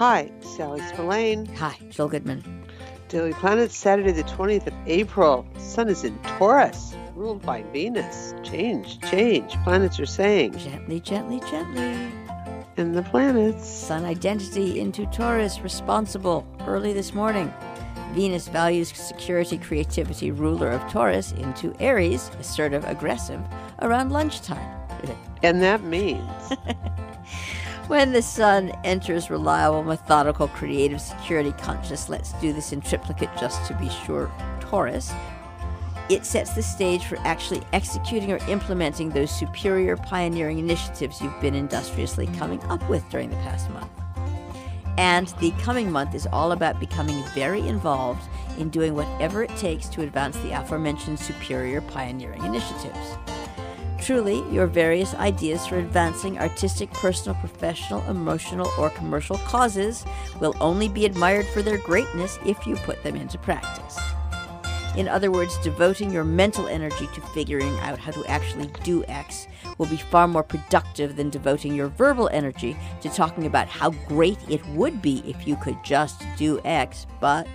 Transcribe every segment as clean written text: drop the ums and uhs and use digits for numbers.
Hi, Sally Spillane. Hi, Jill Goodman. Daily Planet, Saturday the 20th of April. Sun is in Taurus, ruled by Venus. Change, change, planets are saying. Gently, gently, gently. And the planets. Sun identity into Taurus, responsible, early this morning. Venus values security, creativity, ruler of Taurus, into Aries, assertive, aggressive, around lunchtime. And that means... When the sun enters reliable, methodical, creative, security conscious, let's do this in triplicate just to be sure, Taurus, it sets the stage for actually executing or implementing those superior pioneering initiatives you've been industriously coming up with during the past month. And the coming month is all about becoming very involved in doing whatever it takes to advance the aforementioned superior pioneering initiatives. Truly, your various ideas for advancing artistic, personal, professional, emotional, or commercial causes will only be admired for their greatness if you put them into practice. In other words, devoting your mental energy to figuring out how to actually do X will be far more productive than devoting your verbal energy to talking about how great it would be if you could just do X, but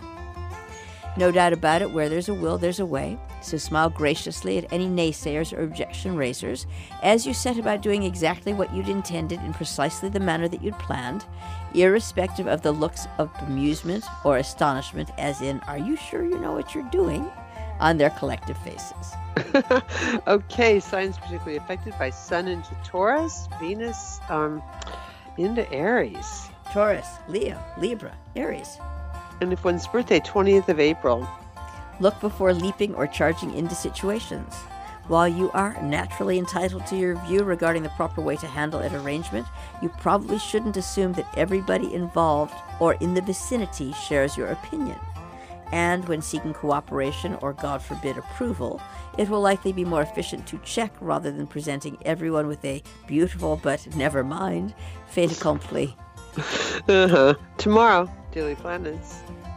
no doubt about it, where there's a will, there's a way. So smile graciously at any naysayers or objection raisers as you set about doing exactly what you'd intended in precisely the manner that you'd planned, irrespective of the looks of bemusement or astonishment, as in, are you sure you know what you're doing, on their collective faces. Okay, signs particularly affected by Sun into Taurus, Venus into Aries. Taurus, Leo, Libra, Aries. And if one's birthday, 20th of April. Look before leaping or charging into situations. While you are naturally entitled to your view regarding the proper way to handle an arrangement, you probably shouldn't assume that everybody involved or in the vicinity shares your opinion. And when seeking cooperation or, God forbid, approval, it will likely be more efficient to check rather than presenting everyone with a beautiful but never mind fait accompli. Tomorrow, Daily Planets.